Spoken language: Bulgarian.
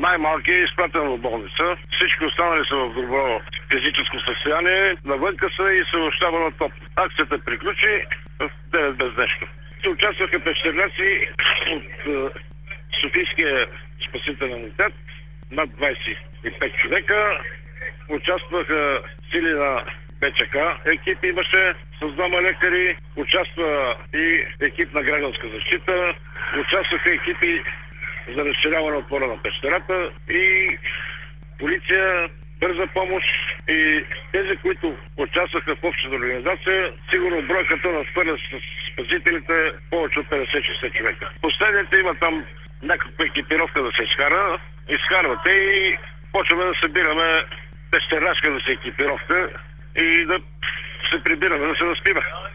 Най-малкият е изпратен в болница. Всички останали са в добро физическо състояние. Навънка са и се общава на топ. Акцията приключи в 9 без нещо. Участваха пещерляци от Софийския спасителен отряд, над 25 човека. Участваха сили на БЧК, екип имаше с двама лекари, участва и екип на гражданска защита, участваха екипи за разширяване отвора на пещерата и полиция, бърза помощ и тези, които участваха в общата организация, сигурно бройката надхвърля с спасителите повече от 50-60 човека. Последните има там някаква екипировка да се изкара, изкарвате и почваме да събираме пещерашка да се екипировка и да се прибираме да се наспива.